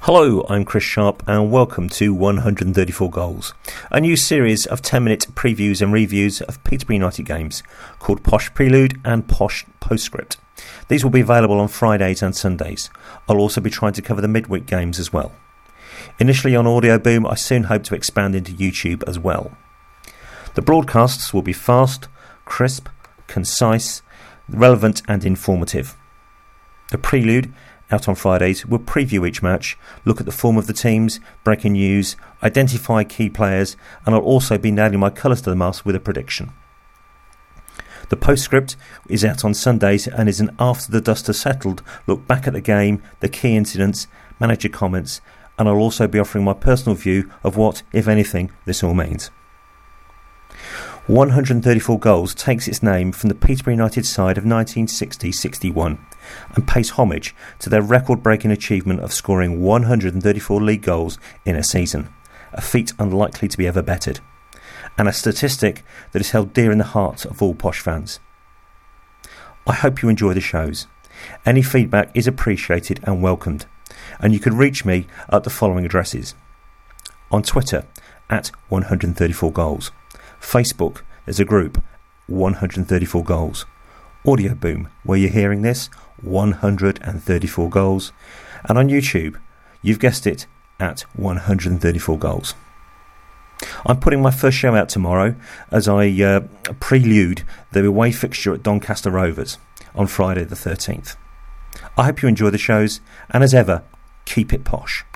Hello, I'm Chris Sharp and welcome to 134 Goals, a new series of 10-minute previews and reviews of Peterborough United games called Posh Prelude and Posh Postscript. These will be available on Fridays and Sundays. I'll also be trying to cover the midweek games as well. Initially on Audio Boom, I soon hope to expand into YouTube as well. The broadcasts will be fast, crisp, concise, relevant and informative. The Prelude, out on Fridays, will preview each match, look at the form of the teams, breaking news, identify key players, and I'll also be nailing my colours to the mast with a prediction. The Postscript is out on Sundays and is an after the dust has settled look back at the game, the key incidents, manager comments, and I'll also be offering my personal view of what, if anything, this all means. 134 Goals takes its name from the Peterborough United side of 1960-61 and pays homage to their record-breaking achievement of scoring 134 league goals in a season, a feat unlikely to be ever bettered, and a statistic that is held dear in the heart of all Posh fans. I hope you enjoy the shows. Any feedback is appreciated and welcomed, and you can reach me at the following addresses. On Twitter, at 134 Goals. Facebook, there's a group, 134 Goals. Audio Boom, where you're hearing this, 134 Goals. And on YouTube, you've guessed it, at 134 Goals. I'm putting my first show out tomorrow as I prelude the away fixture at Doncaster Rovers on Friday the 13th. I hope you enjoy the shows, and as ever, keep it posh.